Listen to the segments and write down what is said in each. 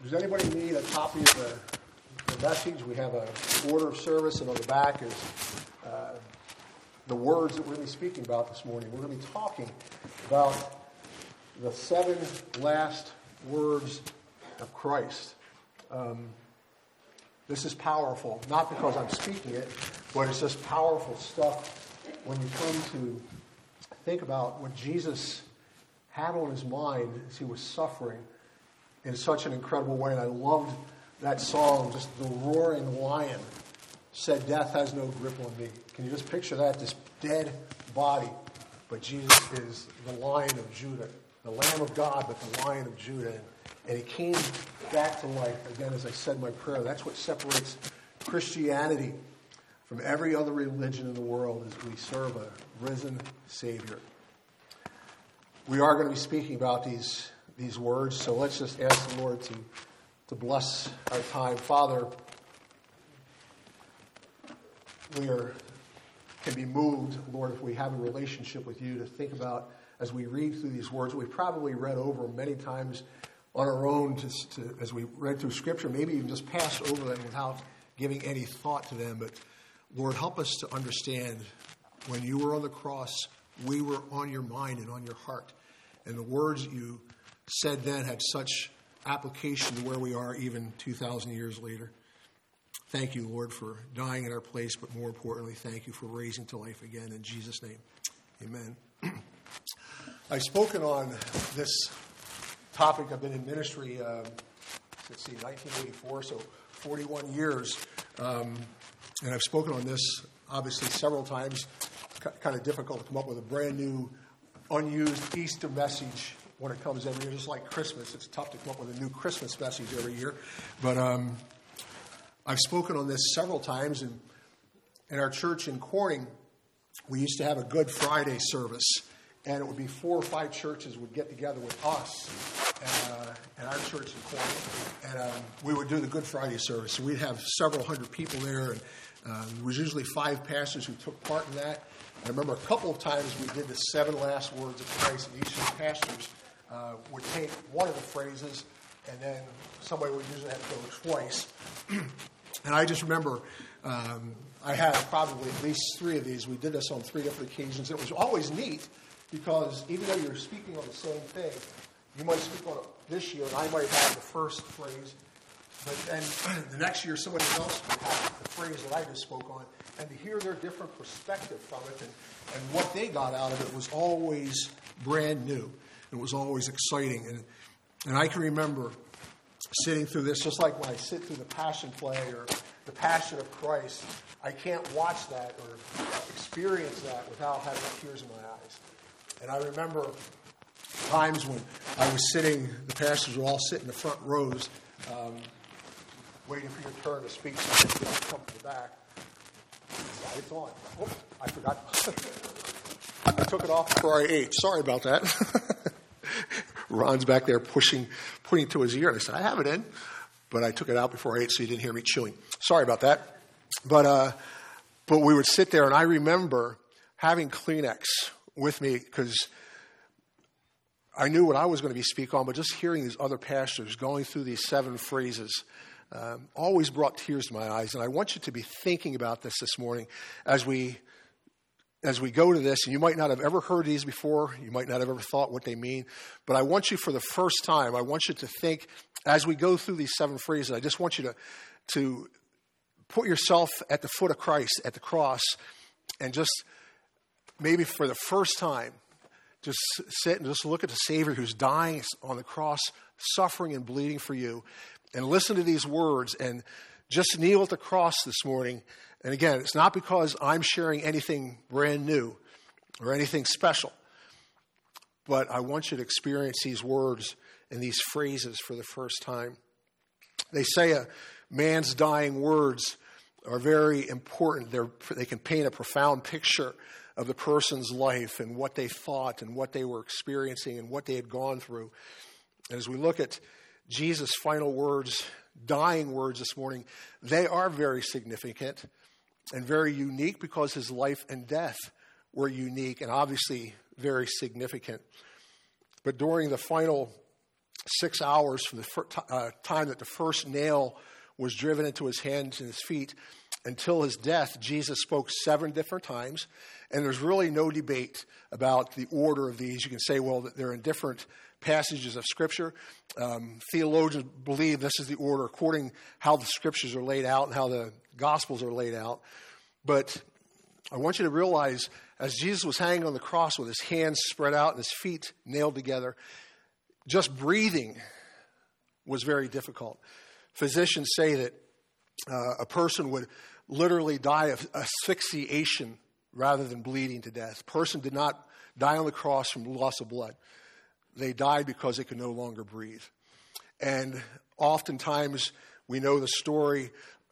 Does anybody need a copy of the message? We have an order of service, and on the back is the words that we're going to be speaking about this morning. We're going to be talking about the 7 last words of Christ. This is powerful, not because I'm speaking it, but it's just powerful stuff when you come to think about what Jesus had on his mind as he was suffering in such an incredible way. And I loved that song, just the roaring lion said, "Death has no grip on me." Can you just picture that, this dead body? But Jesus is the Lion of Judah, the Lamb of God, but the Lion of Judah. And he came back to life. Again, as I said in my prayer, that's what separates Christianity from every other religion in the world, is we serve a risen Savior. We are going to be speaking about these words, so let's just ask the Lord to bless our time. Father, we can be moved, Lord, if we have a relationship with you, to think about, as we read through these words, we've probably read over them many times on our own as we read through Scripture, maybe even just passed over them without giving any thought to them. But Lord, help us to understand, when you were on the cross, we were on your mind and on your heart. And the words that you said then had such application to where we are even 2,000 years later. Thank you, Lord, for dying in our place, but more importantly, thank you for raising to life again. In Jesus' name, amen. I've spoken on this topic. I've been in ministry, 1984, so 41 years. And I've spoken on this, obviously, several times. Kind of difficult to come up with a brand new, unused Easter message when it comes every year. Just like Christmas, it's tough to come up with a new Christmas message every year. But I've spoken on this several times. And in our church in Corning, we used to have a Good Friday service. And it would be 4 or 5 churches would get together with us and our church in Corning. And we would do the Good Friday service. So we'd have several hundred people there. And there was usually 5 pastors who took part in that. I remember a couple of times we did the 7 last words of Christ, and each of the pastors would take one of the phrases, and then somebody would usually have to go twice. And I just remember I had probably at least 3 of these. We did this on 3 different occasions. It was always neat because even though you're speaking on the same thing, you might speak on it this year, and I might have the first phrase, but then the next year somebody else would have the phrase that I just spoke on. And to hear their different perspective from it and what they got out of it was always brand new. It was always exciting. And I can remember sitting through this, just like when I sit through the Passion Play or the Passion of Christ. I can't watch that or experience that without having tears in my eyes. And I remember times when I was sitting, the pastors would all sit in the front rows, waiting for your turn to speak, so they don't come to the back. It's on. Oh, I forgot. I took it off before I ate. Sorry about that. Ron's back there putting it to his ear, and I said, I have it in, but I took it out before I ate, so you didn't hear me chewing. Sorry about that. But we would sit there, and I remember having Kleenex with me because I knew what I was going to be speaking on, but just hearing these other pastors going through these 7 phrases always brought tears to my eyes. And I want you to be thinking about this morning as we go to this. And you might not have ever heard these before. You might not have ever thought what they mean. But I want you, for the first time, I want you to think, as we go through these 7 phrases, I just want you to put yourself at the foot of Christ, at the cross, and just maybe for the first time, just sit and just look at the Savior who's dying on the cross, suffering and bleeding for you, and listen to these words and just kneel at the cross this morning. And again, it's not because I'm sharing anything brand new or anything special, but I want you to experience these words and these phrases for the first time. They say a man's dying words are very important. They can paint a profound picture of the person's life and what they thought and what they were experiencing and what they had gone through. And as we look at Jesus' final words, dying words this morning, they are very significant and very unique because his life and death were unique and obviously very significant. But during the final 6 hours from the time that the first nail was driven into his hands and his feet until his death, Jesus spoke 7 different times. And there's really no debate about the order of these. You can say, well, they're in different passages of Scripture. Theologians believe this is the order according how the Scriptures are laid out and how the Gospels are laid out. But I want you to realize, as Jesus was hanging on the cross with his hands spread out and his feet nailed together, just breathing was very difficult. Physicians say that a person would literally die of asphyxiation rather than bleeding to death. A person did not die on the cross from loss of blood. They died because they could no longer breathe. And oftentimes we know the story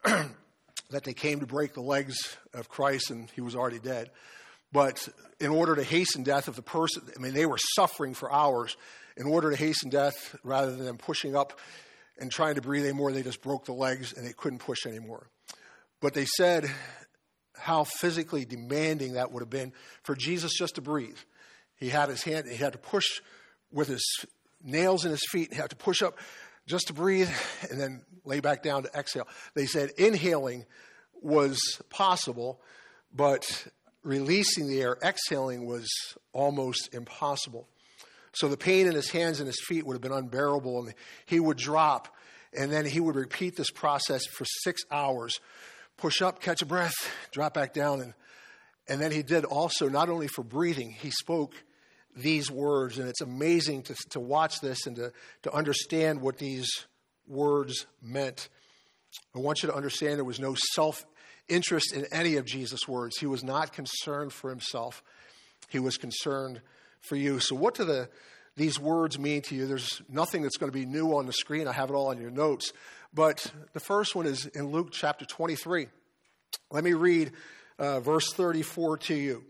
that they came to break the legs of Christ and he was already dead. But in order to hasten death of the person, they were suffering for hours. In order to hasten death, rather than them pushing up and trying to breathe anymore, they just broke the legs and they couldn't push anymore. But they said how physically demanding that would have been for Jesus just to breathe. He had his hand, he had to push with his nails in his feet, he had to push up just to breathe and then lay back down to exhale. They said inhaling was possible, but releasing the air, exhaling, was almost impossible. So the pain in his hands and his feet would have been unbearable, and he would drop, and then he would repeat this process for 6 hours. Push up, catch a breath, drop back down. And then he did also, not only for breathing, he spoke these words. And it's amazing to watch this and to understand what these words meant. I want you to understand there was no self-interest in any of Jesus' words. He was not concerned for himself. He was concerned for you. So what do these words mean to you? There's nothing that's going to be new on the screen. I have it all in your notes. But the first one is in Luke chapter 23. Let me read verse 34 to you.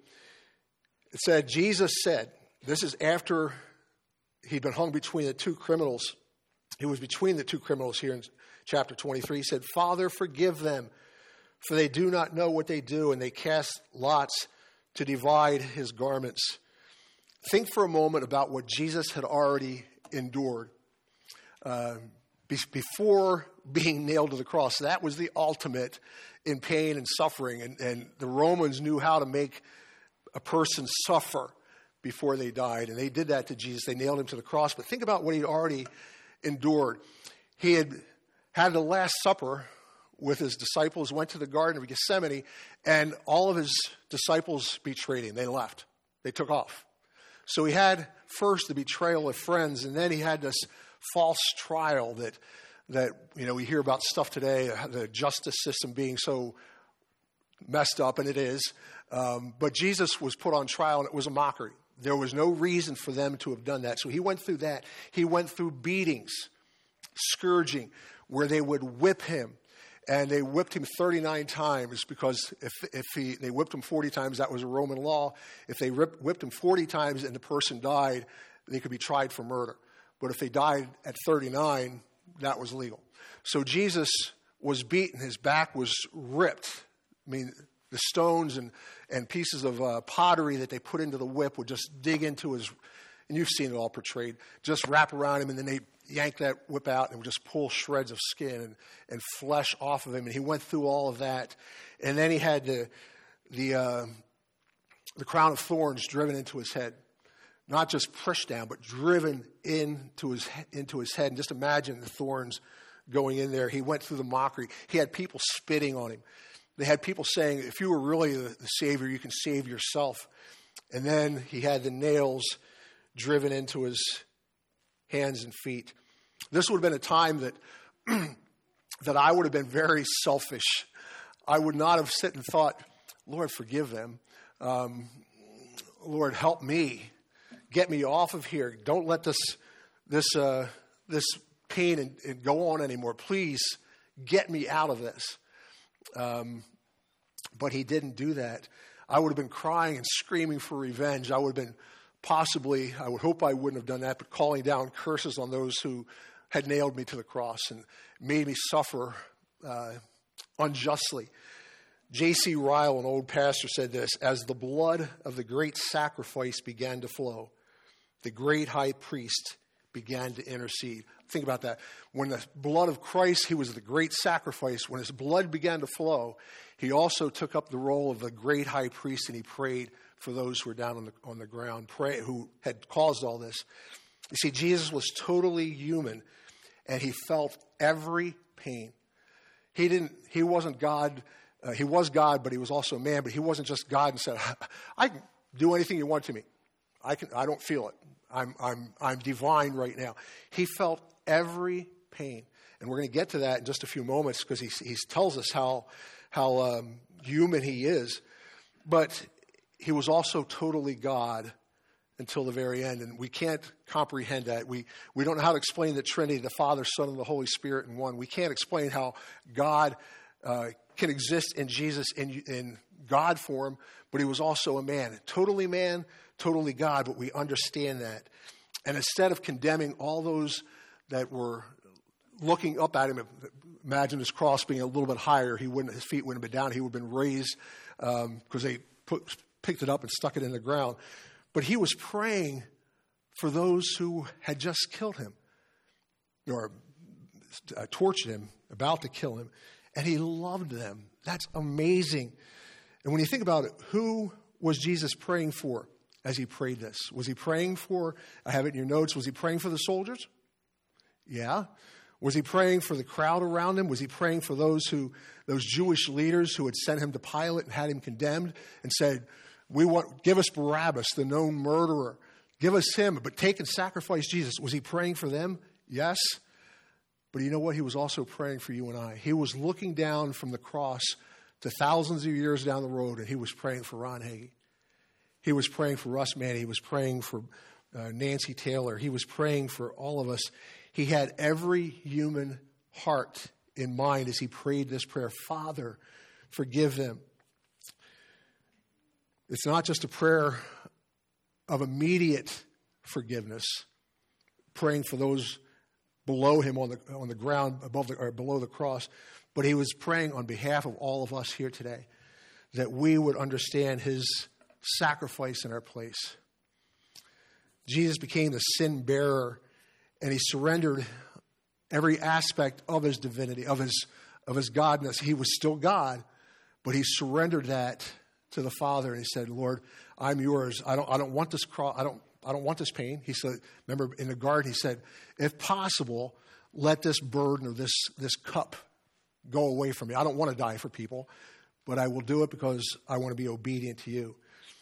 It said, Jesus said, this is after he'd been hung between the two criminals. He was between the two criminals here in chapter 23. He said, Father, forgive them, for they do not know what they do. And they cast lots to divide his garments. Think for a moment about what Jesus had already endured before being nailed to the cross. That was the ultimate in pain and suffering. And the Romans knew how to make a person suffer before they died. And they did that to Jesus. They nailed him to the cross. But think about what he'd already endured. He had the Last Supper with his disciples, went to the Garden of Gethsemane, and all of his disciples betrayed him. They left. They took off. So he had first the betrayal of friends, and then he had this false trial that we hear about stuff today, the justice system being so messed up, and it is. But Jesus was put on trial, and it was a mockery. There was no reason for them to have done that. So he went through that. He went through beatings, scourging, where they would whip him. And they whipped him 39 times because if they whipped him 40 times, that was a Roman law. If they whipped him 40 times and the person died, they could be tried for murder. But if they died at 39, that was legal. So Jesus was beaten. His back was ripped. The stones and pieces of pottery that they put into the whip would just dig into his, and you've seen it all portrayed, just wrap around him, and then they yank that whip out and would just pull shreds of skin and flesh off of him. And he went through all of that. And then he had the crown of thorns driven into his head. Not just pushed down, but driven into his head. And just imagine the thorns going in there. He went through the mockery. He had people spitting on him. They had people saying, if you were really the Savior, you can save yourself. And then he had the nails driven into his hands and feet. This would have been a time that that I would have been very selfish. I would not have sat and thought, Lord, forgive them. Lord, help me. Get me off of here. Don't let this pain and go on anymore. Please get me out of this. But he didn't do that. I would have been crying and screaming for revenge. I would have been I would hope I wouldn't have done that, but calling down curses on those who had nailed me to the cross and made me suffer unjustly. J.C. Ryle, an old pastor, said this: as the blood of the great sacrifice began to flow, the great high priest began to intercede. Think about that. When the blood of Christ, he was the great sacrifice. When his blood began to flow, he also took up the role of the great high priest, and he prayed for those who were down on the ground, who had caused all this. You see, Jesus was totally human, and he felt every pain. He wasn't God. He was God, but he was also man. But he wasn't just God and said, "I can do anything you want to me. I don't feel it. I'm divine right now." He felt every pain, and we're going to get to that in just a few moments because he tells us how human he is. But he was also totally God until the very end, and we can't comprehend that. We don't know how to explain the Trinity, the Father, Son, and the Holy Spirit in one. We can't explain how God can exist in Jesus in God form, but he was also a man, totally God, but we understand that. And instead of condemning all those that were looking up at him, imagine his cross being a little bit higher, his feet wouldn't have been down, he would have been raised because they picked it up and stuck it in the ground. But he was praying for those who had just killed him or tortured him, about to kill him, and he loved them. That's amazing. And when you think about it, who was Jesus praying for as he prayed this? Was he praying for, I have it in your notes, was he praying for the soldiers? Yeah. Was he praying for the crowd around him? Was he praying for those Jewish leaders who had sent him to Pilate and had him condemned and said, give us Barabbas, the known murderer. Give us him, but take and sacrifice Jesus. Was he praying for them? Yes. But you know what? He was also praying for you and I. He was looking down from the cross to thousands of years down the road, and he was praying for Ron Hagee. He was praying for Russ Manny. He was praying for Nancy Taylor. He was praying for all of us. He had every human heart in mind as he prayed this prayer. Father, forgive them. It's not just a prayer of immediate forgiveness, praying for those below him on the ground, below the cross, but he was praying on behalf of all of us here today, that we would understand his sacrifice in our place. Jesus became the sin bearer, and he surrendered every aspect of his divinity, of his godness. He was still God, but he surrendered that to the Father, and he said, "Lord, I'm yours. I don't want this cross. I don't want this pain." He said, remember in the garden, he said, "If possible, let this burden or this cup go away from me. I don't want to die for people, but I will do it because I want to be obedient to you."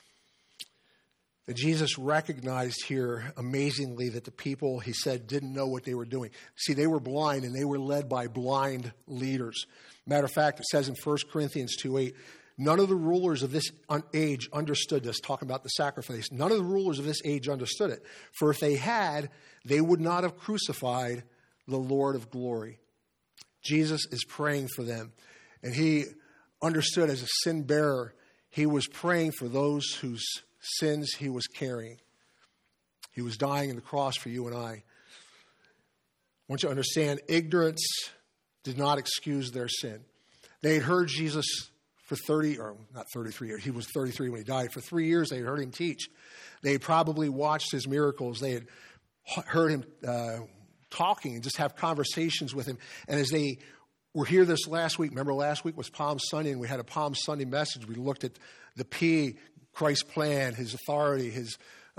And Jesus recognized here amazingly that the people, he said, didn't know what they were doing. See, they were blind, and they were led by blind leaders. Matter of fact, it says in 1 Corinthians 2:8, none of the rulers of this age understood this, talking about the sacrifice. None of the rulers of this age understood it. For if they had, they would not have crucified the Lord of glory. Jesus is praying for them. And he understood as a sin bearer, he was praying for those whose sins he was carrying. He was dying on the cross for you and I. I want you to understand, ignorance did not excuse their sin. They had heard Jesus for 33 years. He was 33 when he died. For 3 years, they had heard him teach. They had probably watched his miracles. They had heard him talking and just have conversations with him. And as they were here this last week, remember last week was Palm Sunday, and we had a Palm Sunday message. We looked at the P, Christ's plan, his authority, his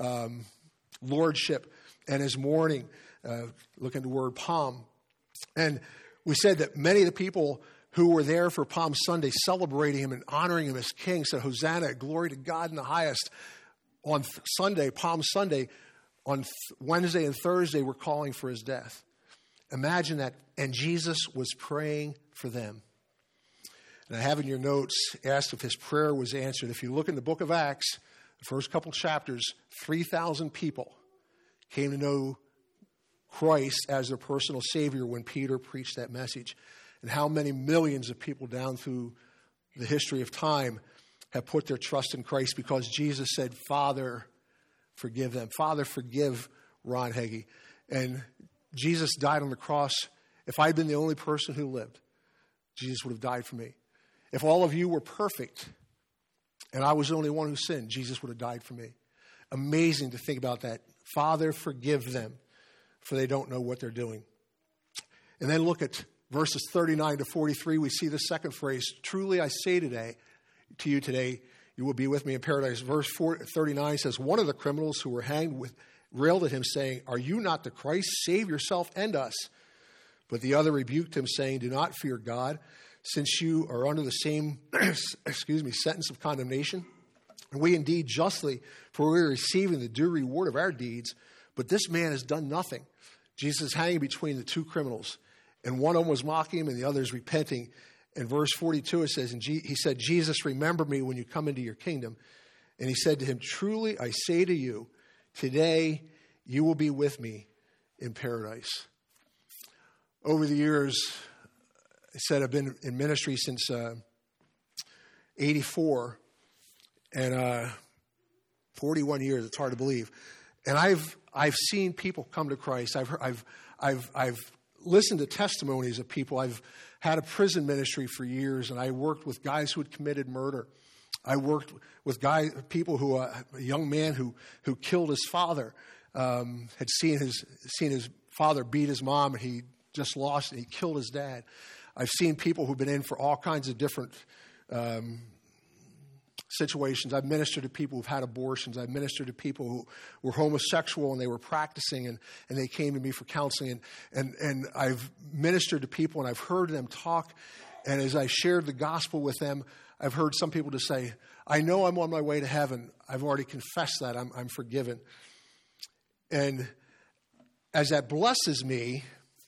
lordship, and his mourning. Look at the word palm. And we said that many of the people who were there for Palm Sunday celebrating him and honoring him as king said, "Hosanna, glory to God in the highest." On Sunday, Palm Sunday, on Wednesday and Thursday, we're calling for his death. Imagine that. And Jesus was praying for them. And I have in your notes asked if his prayer was answered. If you look in the book of Acts, the first couple chapters, 3,000 people came to know Christ as their personal Savior when Peter preached that message. And how many millions of people down through the history of time have put their trust in Christ because Jesus said, "Father, forgive them. Father, forgive Ron Hagee." And Jesus died on the cross. If I'd been the only person who lived, Jesus would have died for me. If all of you were perfect and I was the only one who sinned, Jesus would have died for me. Amazing to think about that. Father, forgive them. for they don't know what they're doing. And then look at verses 39 to 43. We see the second phrase, truly I say to you today, you will be with me in paradise. Verse 39 says, one of the criminals who were hanged railed at him, saying, are you not the Christ? Save yourself and us. But the other rebuked him, saying, do not fear God, since you are under the same sentence of condemnation. And we indeed justly, for we are receiving the due reward of our deeds. But this man has done nothing. Jesus is hanging between the two criminals. And one of them was mocking him, and the other is repenting. In verse 42, it says, he said, Jesus, remember me when you come into your kingdom. And he said to him, truly, I say to you, today you will be with me in paradise. Over the years, I said I've been in ministry since 84, and 41 years. It's hard to believe. And I've seen people come to Christ. I've listened to testimonies of people. I've had a prison ministry for years, and I worked with guys who had committed murder. I worked with people who a young man who killed his father, had seen his father beat his mom, and he just lost it. He killed his dad. I've seen people who've been in for all kinds of different situations. I've ministered to people who've had abortions. I've ministered to people who were homosexual and they were practicing and they came to me for counseling. And I've ministered to people and I've heard them talk. And as I shared the gospel with them, I've heard some people just say, I know I'm on my way to heaven. I've already confessed that. I'm forgiven. And as that blesses me,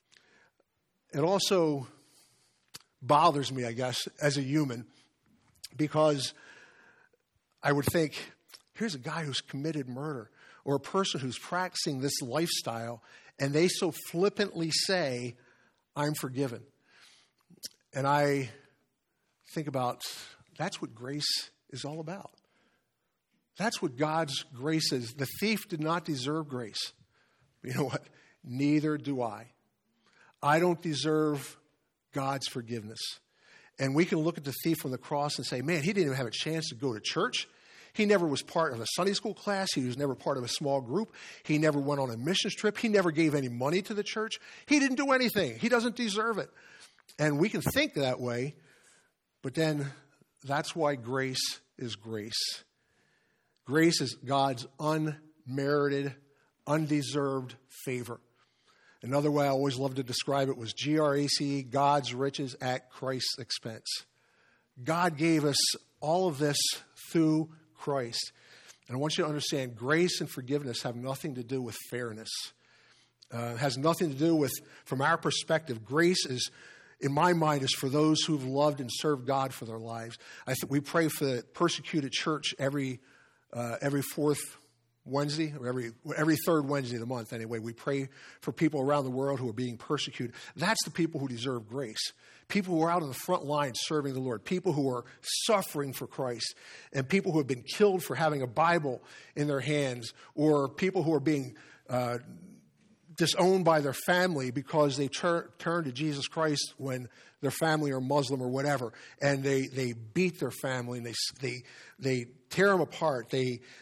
it also bothers me, I guess, as a human, because I would think, here's a guy who's committed murder or a person who's practicing this lifestyle, and they so flippantly say, I'm forgiven. And I think about, that's what grace is all about. That's what God's grace is. The thief did not deserve grace. You know what? Neither do I. I don't deserve God's forgiveness. And we can look at the thief on the cross and say, man, he didn't even have a chance to go to church. He never was part of a Sunday school class. He was never part of a small group. He never went on a missions trip. He never gave any money to the church. He didn't do anything. He doesn't deserve it. And we can think that way, but then that's why grace is grace. Grace is God's unmerited, undeserved favor. Another way I always love to describe it was GRACE, God's riches at Christ's expense. God gave us all of this through Christ. And I want you to understand, grace and forgiveness have nothing to do with fairness. It has nothing to do with, from our perspective, grace is, in my mind, is for those who've loved and served God for their lives. We pray for the persecuted church every fourth Wednesday, or every third Wednesday of the month anyway. We pray for people around the world who are being persecuted. That's the people who deserve grace. People who are out on the front line serving the Lord. People who are suffering for Christ. And people who have been killed for having a Bible in their hands. Or people who are being disowned by their family because they turn to Jesus Christ when their family are Muslim or whatever. And they beat their family and they tear them apart.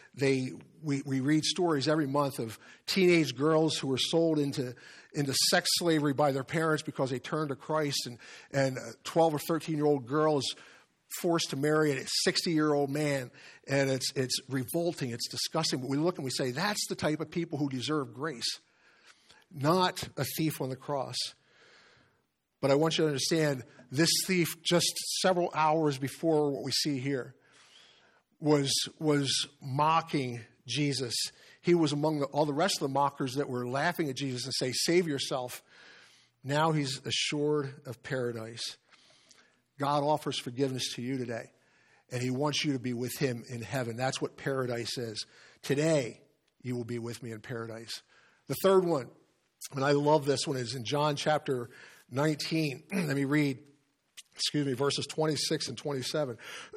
We read stories every month of teenage girls who were sold into sex slavery by their parents because they turned to Christ, and 12 or 13-year-old girls forced to marry a 60-year-old man, and it's revolting, it's disgusting. But we look and we say, that's the type of people who deserve grace, not a thief on the cross. But I want you to understand, this thief, just several hours before what we see here, was mocking Jesus. He was among all the rest of the mockers that were laughing at Jesus and say, save yourself. Now he's assured of paradise. God offers forgiveness to you today, and he wants you to be with him in heaven. That's what paradise is. Today, you will be with me in paradise. The third one, and I love this one, is in John chapter 19. Let me read, verses 26 and 27.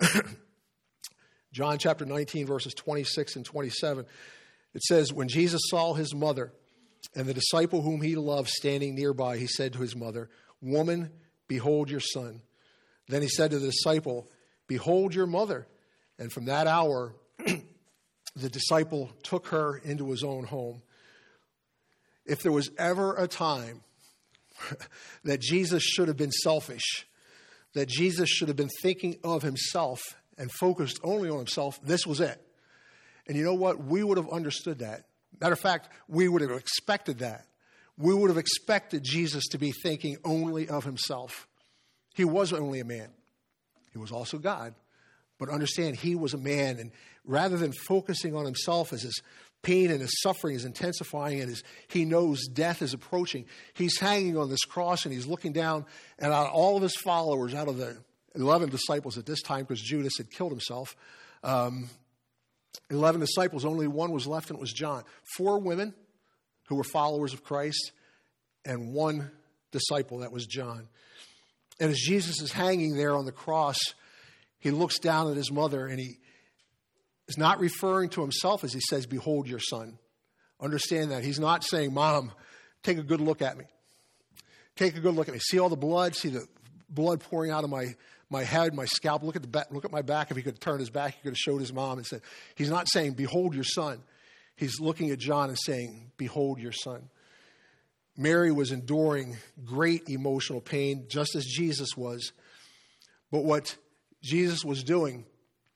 John chapter 19, verses 26 and 27. It says, when Jesus saw his mother and the disciple whom he loved standing nearby, he said to his mother, woman, behold your son. Then he said to the disciple, behold your mother. And from that hour, the disciple took her into his own home. if there was ever a time that Jesus should have been selfish, that Jesus should have been thinking of himself and focused only on himself, this was it. And you know what? We would have understood that. Matter of fact, we would have expected that. We would have expected Jesus to be thinking only of himself. He was only a man. He was also God. But understand, he was a man. And rather than focusing on himself as his pain and his suffering is intensifying and he knows death is approaching, he's hanging on this cross and he's looking down, and out of all of his followers, out of the 11 disciples at this time, because Judas had killed himself, 11 disciples, only one was left, and it was John. 4 women who were followers of Christ, and 1 disciple, that was John. And as Jesus is hanging there on the cross, he looks down at his mother, and he is not referring to himself as he says, "Behold your son." Understand that. He's not saying, "Mom, take a good look at me. Take a good look at me. See all the blood? See the blood pouring out of my head, my scalp. Look at my back." If he could turn his back, he could have showed his mom and said, he's not saying, "Behold your son." He's looking at John and saying, "Behold your son." Mary was enduring great emotional pain, just as Jesus was. But what Jesus was doing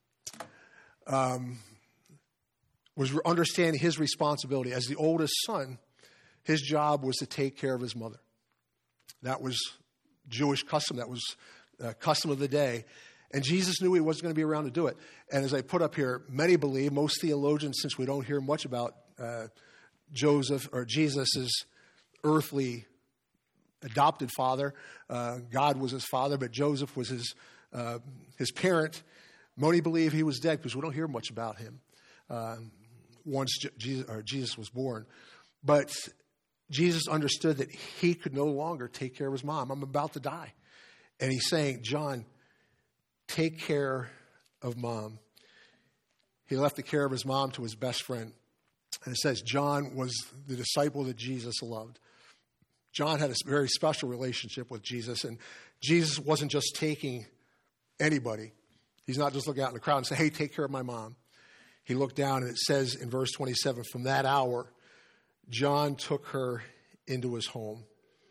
was understanding his responsibility. As the oldest son, his job was to take care of his mother. That was Jewish custom. That was custom of the day. And Jesus knew he wasn't going to be around to do it. And as I put up here, many believe, most theologians, since we don't hear much about Joseph or Jesus' earthly adopted father, God was his father, but Joseph was his parent. Many believe he was dead because we don't hear much about him once Jesus was born. But Jesus understood that he could no longer take care of his mom. "I'm about to die." And he's saying, "John, take care of mom." He left the care of his mom to his best friend. And it says John was the disciple that Jesus loved. John had a very special relationship with Jesus. And Jesus wasn't just taking anybody. He's not just looking out in the crowd and saying, "Hey, take care of my mom." He looked down, and it says in verse 27, from that hour, John took her into his home.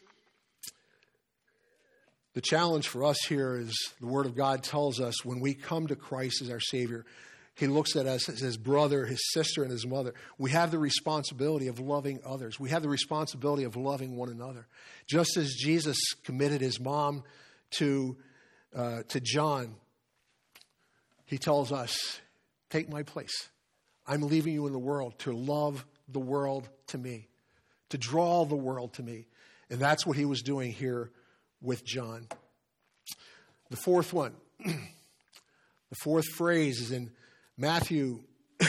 The challenge for us here is the Word of God tells us when we come to Christ as our Savior, he looks at us as his brother, his sister, and his mother. We have the responsibility of loving others. We have the responsibility of loving one another. Just as Jesus committed his mom to John, he tells us, "Take my place. I'm leaving you in the world to love the world to me, to draw the world to me." And that's what he was doing here with John. The fourth one, the fourth phrase is in Matthew,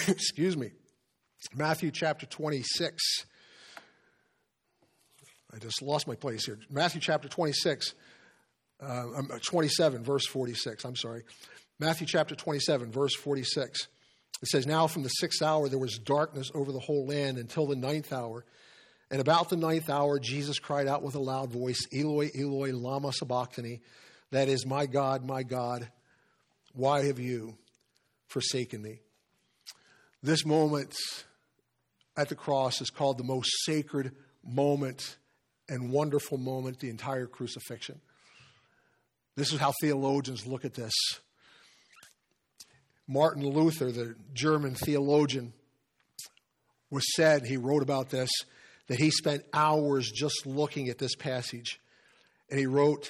Matthew chapter 26. I just lost my place here. Matthew chapter 26, 27, verse 46. I'm sorry. Matthew chapter 27, verse 46. It says, "Now from the 6th hour there was darkness over the whole land until the 9th hour. And about the 9th hour, Jesus cried out with a loud voice, 'Eloi, Eloi, lama sabachthani?' That is, my God, why have you forsaken me?" This moment at the cross is called the most sacred moment and wonderful moment, the entire crucifixion. This is how theologians look at this. Martin Luther, the German theologian, he wrote about this, that he spent hours just looking at this passage. And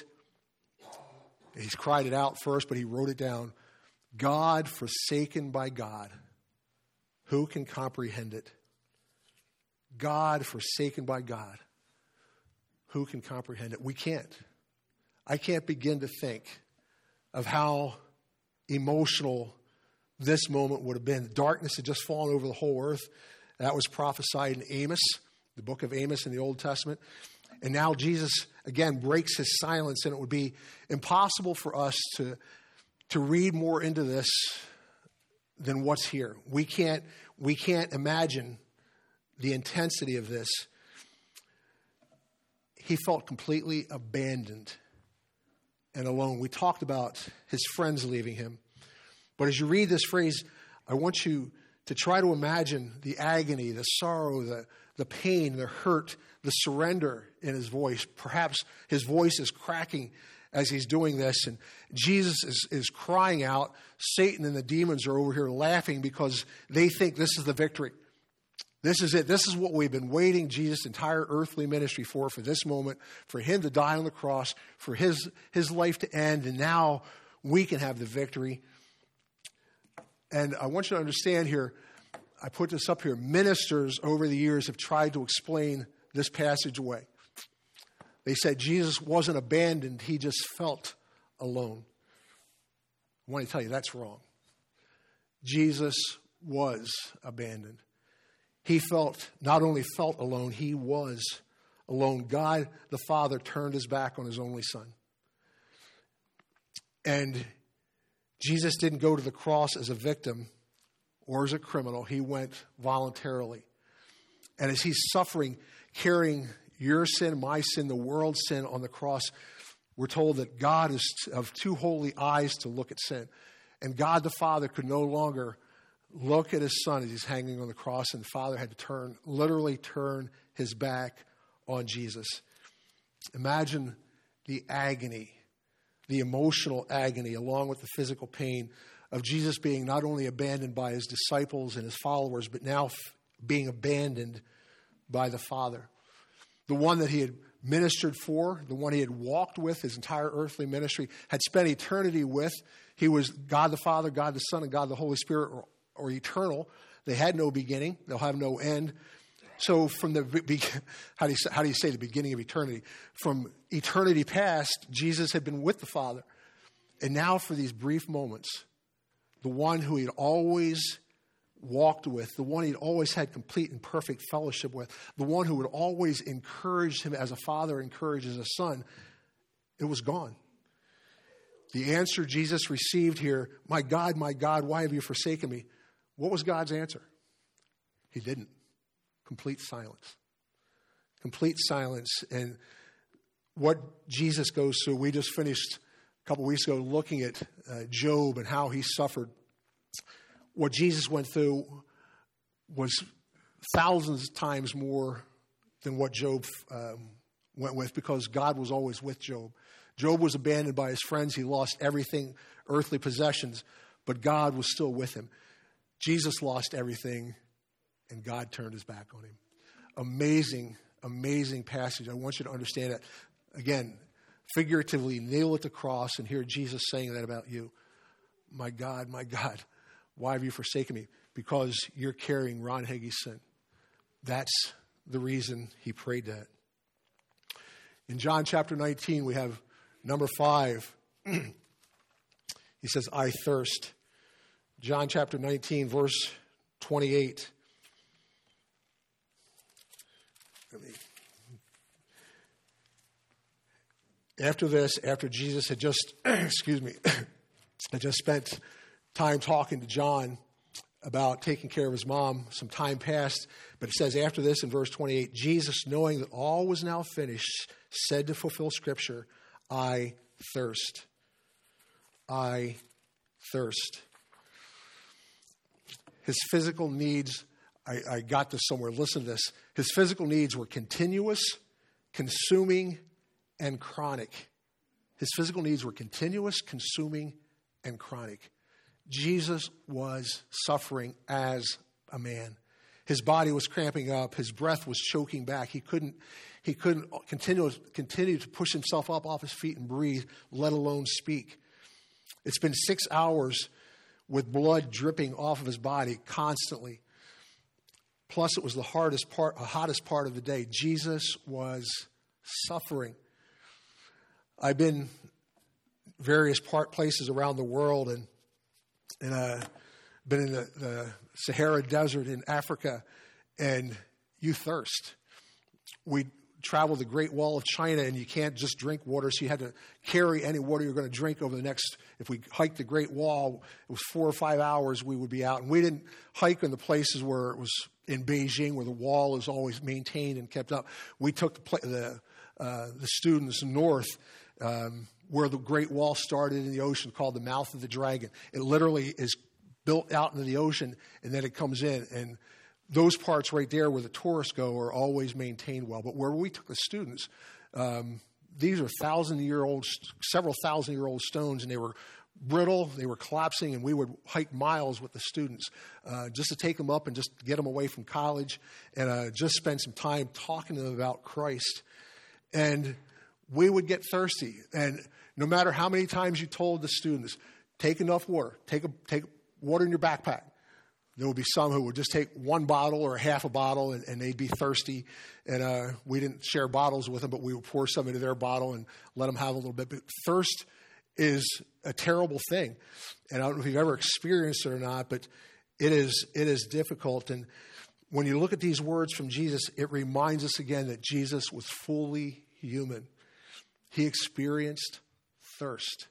he's cried it out first, but he wrote it down. God forsaken by God. Who can comprehend it? God forsaken by God. Who can comprehend it? We can't. I can't begin to think of how emotional this moment would have been. Darkness had just fallen over the whole earth. That was prophesied in Amos, the book of Amos in the Old Testament. And now Jesus, again, breaks his silence, and it would be impossible for us to read more into this than what's here. We can't imagine the intensity of this. He felt completely abandoned and alone. We talked about his friends leaving him. But as you read this phrase, I want you to try to imagine the agony, the sorrow, the pain, the hurt, the surrender in his voice. Perhaps his voice is cracking as he's doing this, and Jesus is crying out. Satan and the demons are over here laughing because they think this is the victory. This is it. This is what we've been waiting Jesus' entire earthly ministry for this moment, for him to die on the cross, for his life to end, and now we can have the victory. And I want you to understand here, I put this up here, ministers over the years have tried to explain this passage away. They said Jesus wasn't abandoned, he just felt alone. I want to tell you that's wrong. Jesus was abandoned. He not only felt alone, he was alone. God the Father turned his back on his only Son. And Jesus didn't go to the cross as a victim or as a criminal. He went voluntarily. And as he's suffering, carrying your sin, my sin, the world's sin on the cross, we're told that God is of too holy eyes to look at sin. And God the Father could no longer look at his Son as he's hanging on the cross, and the Father had to literally turn his back on Jesus. Imagine the agony, the emotional agony, along with the physical pain of Jesus being not only abandoned by his disciples and his followers, but now being abandoned by the Father. The one that he had ministered for, the one he had walked with his entire earthly ministry, had spent eternity with. He was God the Father, God the Son, and God the Holy Spirit, or eternal. They had no beginning. They'll have no end. So from how do you say the beginning of eternity? From eternity past, Jesus had been with the Father. And now for these brief moments, the one who he'd always walked with, the one he'd always had complete and perfect fellowship with, the one who would always encourage him as a father encourages a son, it was gone. The answer Jesus received here, my God, why have you forsaken me? What was God's answer? He didn't. Complete silence. Complete silence. And what Jesus goes through, we just finished a couple weeks ago looking at Job and how he suffered. What Jesus went through was thousands of times more than what Job went with, because God was always with Job. Job was abandoned by his friends. He lost everything, earthly possessions, but God was still with him. Jesus lost everything, and God turned his back on him. Amazing, amazing passage. I want you to understand that. Again, figuratively, nail at the cross and hear Jesus saying that about you. My God, why have you forsaken me? Because you're carrying Ron Hagee's sin. That's the reason he prayed that. In John chapter 19, we have number 5. He says, I thirst. John chapter 19, verse 28. After Jesus had just, had just spent time talking to John about taking care of his mom, some time passed, but it says after this in verse 28, Jesus, knowing that all was now finished, said to fulfill Scripture, I thirst. I thirst. His physical needs, I got this somewhere, listen to this. His physical needs were continuous, consuming, and chronic. His physical needs were continuous, consuming, and chronic. Jesus was suffering as a man. His body was cramping up. His breath was choking back. He couldn't continue to push himself up off his feet and breathe, let alone speak. It's been 6 hours with blood dripping off of his body constantly. Plus, it was the hottest part of the day. Jesus was suffering. I've been various places around the world, and been in the Sahara Desert in Africa, and you thirst. We traveled the Great Wall of China, and you can't just drink water, so you had to carry any water you're going to drink over the next, if we hiked the Great Wall, it was 4 or 5 hours we would be out. And we didn't hike in the places where it was in Beijing, where the wall is always maintained and kept up. We took the students north, where the Great Wall started in the ocean, called the Mouth of the Dragon. It literally is built out into the ocean, and then it comes in. And those parts right there where the tourists go are always maintained well. But where we took the students, these are several thousand-year-old stones, and they were brittle, they were collapsing, and we would hike miles with the students just to take them up and just get them away from college and just spend some time talking to them about Christ. And we would get thirsty. And no matter how many times you told the students, take enough water, take water in your backpack, there would be some who would just take one bottle or half a bottle, and they'd be thirsty. And we didn't share bottles with them, but we would pour some into their bottle and let them have a little bit. But thirst is a terrible thing. And I don't know if you've ever experienced it or not, but it is difficult. And when you look at these words from Jesus, it reminds us again that Jesus was fully human. He experienced thirst.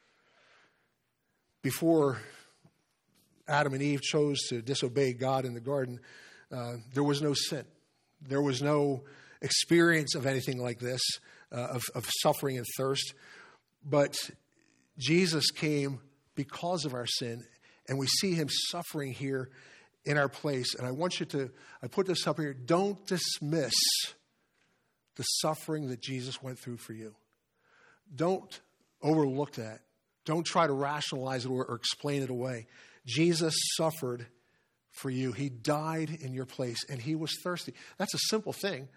Before Adam and Eve chose to disobey God in the garden, there was no sin. There was no experience of anything like this, of suffering and thirst. But Jesus came because of our sin, and we see him suffering here in our place. And I put this up here, don't dismiss the suffering that Jesus went through for you. Don't overlook that. Don't try to rationalize it or explain it away. Jesus suffered for you. He died in your place, and he was thirsty. That's a simple thing.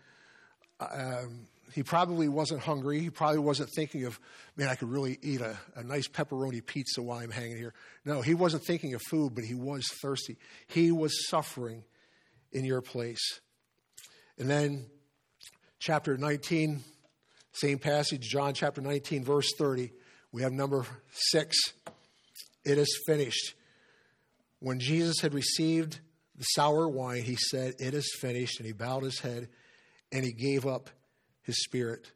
He probably wasn't hungry. He probably wasn't thinking of, man, I could really eat a nice pepperoni pizza while I'm hanging here. No, he wasn't thinking of food, but he was thirsty. He was suffering in your place. And then chapter 19, same passage, John chapter 19, verse 30. We have number 6. It is finished. When Jesus had received the sour wine, he said, it is finished. And he bowed his head and he gave up his spirit.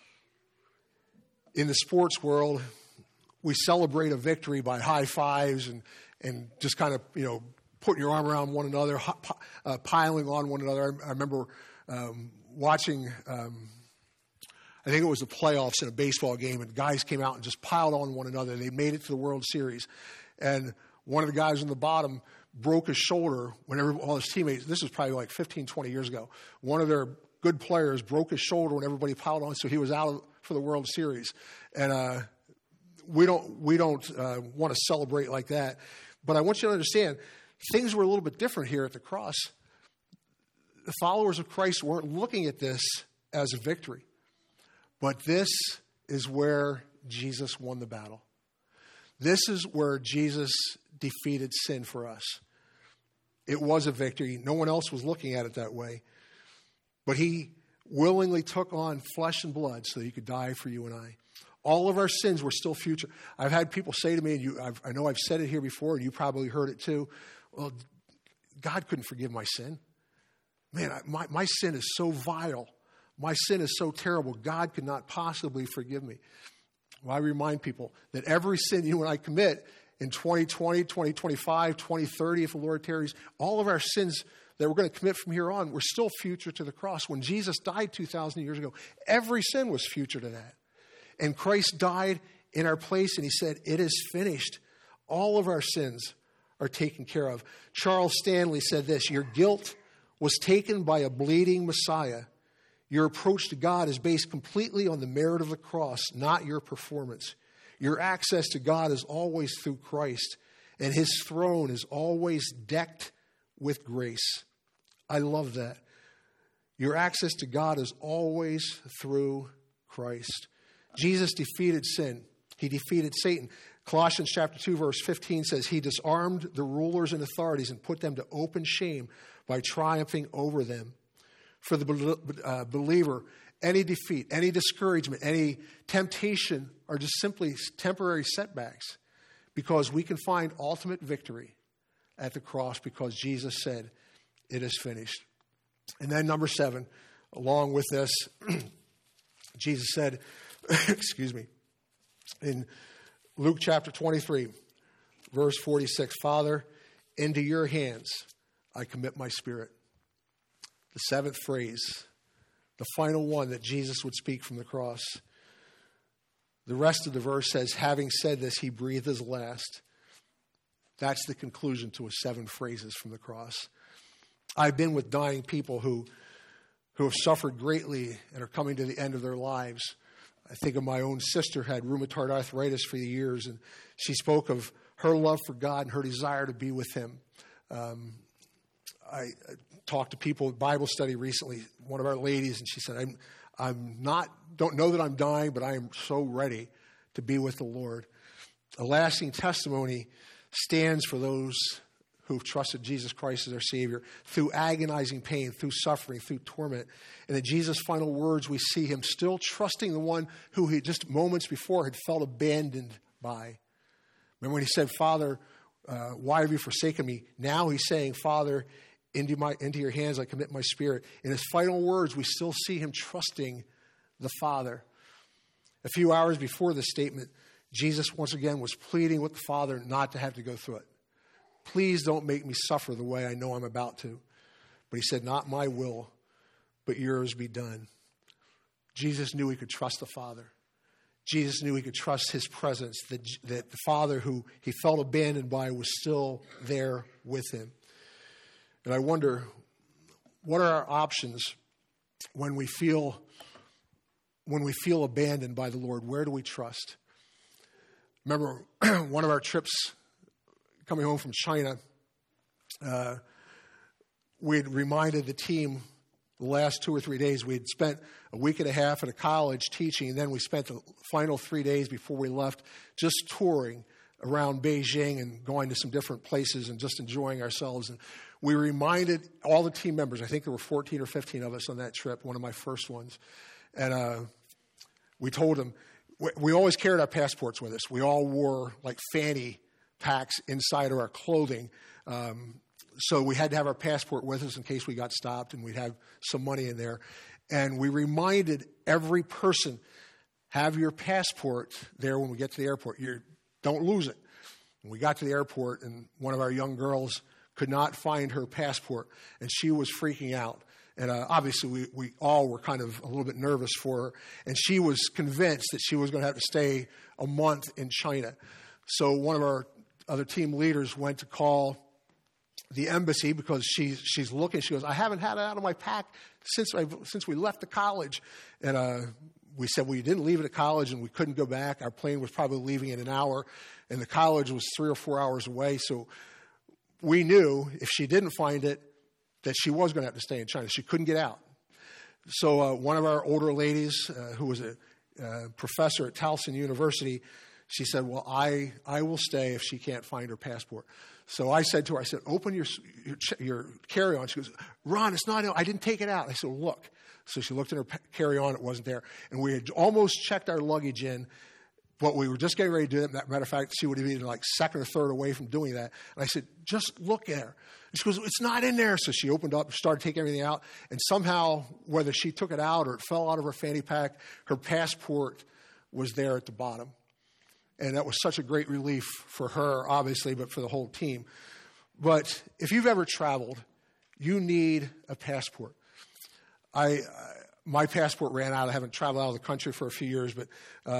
In the sports world, we celebrate a victory by high fives and just kind of, putting your arm around one another, piling on one another. I remember watching, I think it was the playoffs in a baseball game, and guys came out and just piled on one another. They made it to the World Series. And one of the guys on the bottom broke his shoulder when all his teammates, this was probably like 15, 20 years ago, one of their good players broke his shoulder when everybody piled on, so he was out for the World Series. And we don't want to celebrate like that. But I want you to understand, things were a little bit different here at the cross. The followers of Christ weren't looking at this as a victory. But this is where Jesus won the battle. This is where Jesus defeated sin for us. It was a victory. No one else was looking at it that way. But he willingly took on flesh and blood so that he could die for you and I. All of our sins were still future. I've had people say to me, and I know I've said it here before, and you probably heard it too, well, God couldn't forgive my sin. Man, my sin is so vile. My sin is so terrible. God could not possibly forgive me. Well, I remind people that every sin you and I commit in 2020, 2025, 2030, if the Lord tarries, all of our sins that we're going to commit from here on, we're still future to the cross. When Jesus died 2,000 years ago, every sin was future to that. And Christ died in our place, and he said, it is finished. All of our sins are taken care of. Charles Stanley said this, your guilt was taken by a bleeding Messiah. Your approach to God is based completely on the merit of the cross, not your performance. Your access to God is always through Christ, and his throne is always decked with grace. I love that. Your access to God is always through Christ. Jesus defeated sin. He defeated Satan. Colossians chapter 2, verse 15 says, he disarmed the rulers and authorities and put them to open shame by triumphing over them. For the believer, any defeat, any discouragement, any temptation are just simply temporary setbacks, because we can find ultimate victory at the cross because Jesus said, it is finished. And then number 7, along with this, Jesus said, excuse me, in Luke chapter 23, verse 46, Father, into your hands I commit my spirit. The 7th phrase, the final one that Jesus would speak from the cross. The rest of the verse says, having said this, he breathed his last. That's the conclusion to his 7 phrases from the cross. I've been with dying people who have suffered greatly and are coming to the end of their lives. I think of my own sister who had rheumatoid arthritis for years, and she spoke of her love for God and her desire to be with him. I talked to people at Bible study recently, one of our ladies, and she said, don't know that I'm dying, but I am so ready to be with the Lord. A lasting testimony stands for those who've trusted Jesus Christ as their Savior through agonizing pain, through suffering, through torment. And in Jesus' final words, we see him still trusting the one who he just moments before had felt abandoned by. Remember when he said, Father, why have you forsaken me? Now he's saying, Father, into your hands I commit my spirit. In his final words, we still see him trusting the Father. A few hours before this statement, Jesus once again was pleading with the Father not to have to go through it. Please don't make me suffer the way I know I'm about to. But he said, not my will, but yours be done. Jesus knew he could trust the Father. Jesus knew he could trust his presence, that the Father who he felt abandoned by was still there with him. And I wonder, what are our options when we feel abandoned by the Lord? Where do we trust? Remember one of our trips coming home from China, we had reminded the team the last 2 or 3 days. We had spent a week and a half at a college teaching, and then we spent the final 3 days before we left just touring around Beijing and going to some different places and just enjoying ourselves. And we reminded all the team members, I think there were 14 or 15 of us on that trip, one of my first ones, and we told them, we always carried our passports with us. We all wore like fanny packs inside of our clothing. So we had to have our passport with us in case we got stopped, and we'd have some money in there. And we reminded every person, have your passport there when we get to the airport. Don't lose it. And we got to the airport, and one of our young girls could not find her passport, and she was freaking out. And obviously, we all were kind of a little bit nervous for her. And she was convinced that she was going to have to stay a month in China. So one of our other team leaders went to call the embassy because she's looking. She goes, I haven't had it out of my pack since we left the college. And we said, well, you didn't leave it at college, and we couldn't go back. Our plane was probably leaving in an hour, and the college was 3 or 4 hours away. So we knew if she didn't find it, that she was going to have to stay in China. She couldn't get out. So one of our older ladies, who was a professor at Towson University, she said, well, I will stay if she can't find her passport. So I said to her, open your carry-on. She goes, Ron, it's not, I didn't take it out. I said, well, look. So she looked in her carry-on. It wasn't there. And we had almost checked our luggage in, but we were just getting ready to do it. Matter of fact, she would have been like second or third away from doing that. And I said, just look at her. And she goes, it's not in there. So she opened up, started taking everything out. And somehow, whether she took it out or it fell out of her fanny pack, her passport was there at the bottom. And that was such a great relief for her, obviously, but for the whole team. But if you've ever traveled, you need a passport. My passport ran out. I haven't traveled out of the country for a few years, but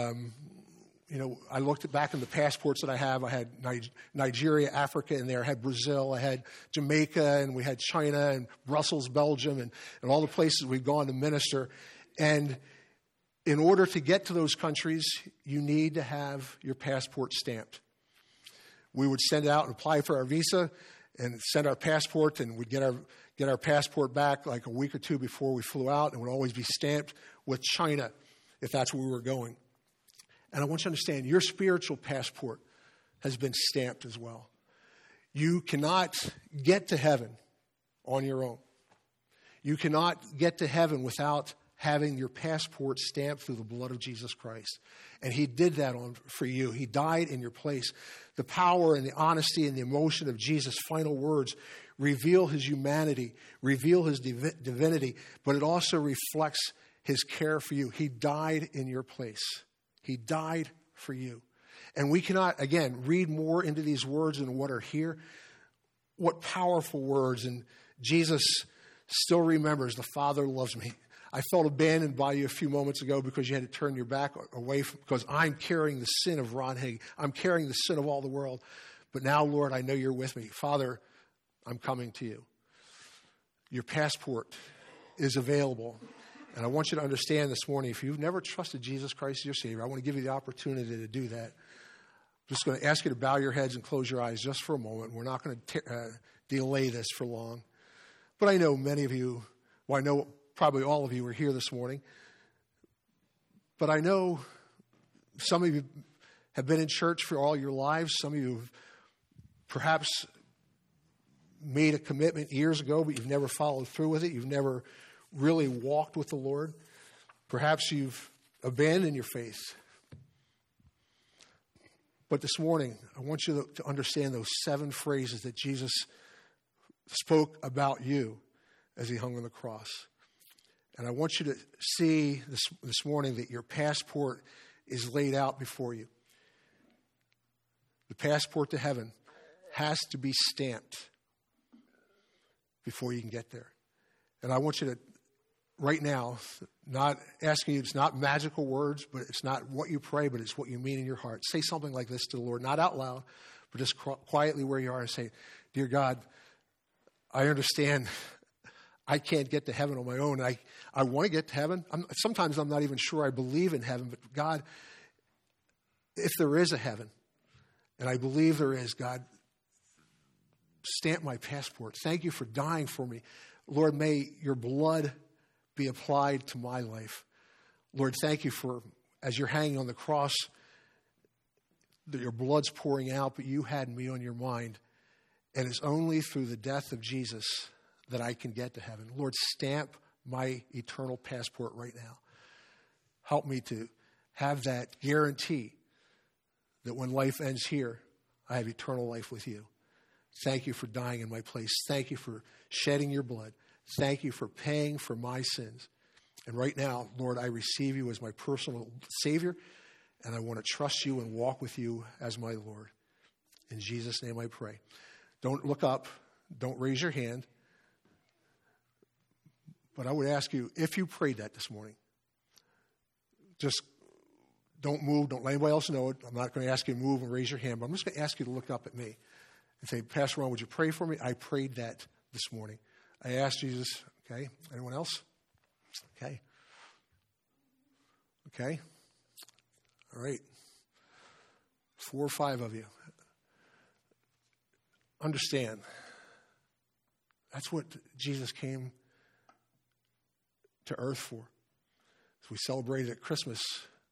I looked back in the passports that I have. I had Nigeria, Africa in there. I had Brazil. I had Jamaica, and we had China and Brussels, Belgium, and all the places we've gone to minister. And in order to get to those countries, you need to have your passport stamped. We would send out and apply for our visa and send our passport, and we'd get our passport back like a week or two before we flew out, and would always be stamped with China if that's where we were going. And I want you to understand, your spiritual passport has been stamped as well. You cannot get to heaven on your own. You cannot get to heaven without having your passport stamped through the blood of Jesus Christ. And he did that for you. He died in your place. The power and the honesty and the emotion of Jesus' final words reveal his humanity, reveal his divinity, but it also reflects his care for you. He died in your place. He died for you. And we cannot, again, read more into these words than what are here. What powerful words. And Jesus still remembers, the Father loves me. I felt abandoned by you a few moments ago because you had to turn your back away because I'm carrying the sin of Ron Hagee. I'm carrying the sin of all the world. But now, Lord, I know you're with me. Father, I'm coming to you. Your passport is available. And I want you to understand this morning, if you've never trusted Jesus Christ as your Savior, I want to give you the opportunity to do that. I'm just going to ask you to bow your heads and close your eyes just for a moment. We're not going to delay this for long. But I know many of you, well, I know probably all of you are here this morning. But I know some of you have been in church for all your lives. Some of you have perhaps made a commitment years ago, but you've never followed through with it. You've never really walked with the Lord. Perhaps you've abandoned your faith. But this morning, I want you to understand those 7 phrases that Jesus spoke about you as he hung on the cross. And I want you to see this morning that your passport is laid out before you. The passport to heaven has to be stamped before you can get there. And I want you to, right now, not asking you, it's not magical words, but it's not what you pray, but it's what you mean in your heart. Say something like this to the Lord, not out loud, but just quietly where you are and say, Dear God, I understand I can't get to heaven on my own. I want to get to heaven. Sometimes I'm not even sure I believe in heaven, but God, if there is a heaven, and I believe there is, God, stamp my passport. Thank you for dying for me. Lord, may your blood be applied to my life. Lord, thank you for, as you're hanging on the cross, that your blood's pouring out, but you had me on your mind. And it's only through the death of Jesus that I can get to heaven. Lord, stamp my eternal passport right now. Help me to have that guarantee that when life ends here, I have eternal life with you. Thank you for dying in my place. Thank you for shedding your blood. Thank you for paying for my sins. And right now, Lord, I receive you as my personal Savior, and I want to trust you and walk with you as my Lord. In Jesus' name I pray. Don't look up. Don't raise your hand. But I would ask you, if you prayed that this morning, just don't move. Don't let anybody else know it. I'm not going to ask you to move and raise your hand, but I'm just going to ask you to look up at me and say, Pastor Ron, would you pray for me? I prayed that this morning. I asked Jesus. Okay. Anyone else? Okay. Okay. All right. 4 or 5 of you. Understand. That's what Jesus came to earth for. As we celebrated at Christmas,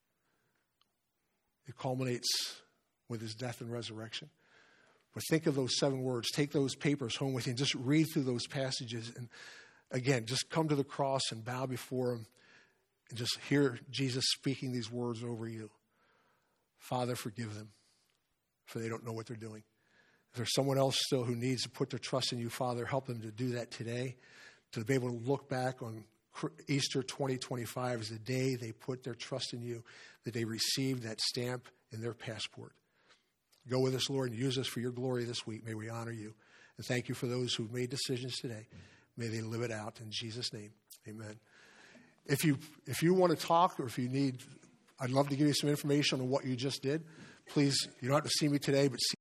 it culminates with his death and resurrection. But think of those 7 words. Take those papers home with you and just read through those passages. And again, just come to the cross and bow before him and just hear Jesus speaking these words over you. Father, forgive them, for they don't know what they're doing. If there's someone else still who needs to put their trust in you, Father, help them to do that today, to be able to look back on Easter 2025 as the day they put their trust in you, that they received that stamp in their passport. Go with us, Lord, and use us for your glory this week. May we honor you. And thank you for those who've made decisions today. May they live it out in Jesus' name. Amen. If you want to talk, or if you need, I'd love to give you some information on what you just did. Please, you don't have to see me today, but see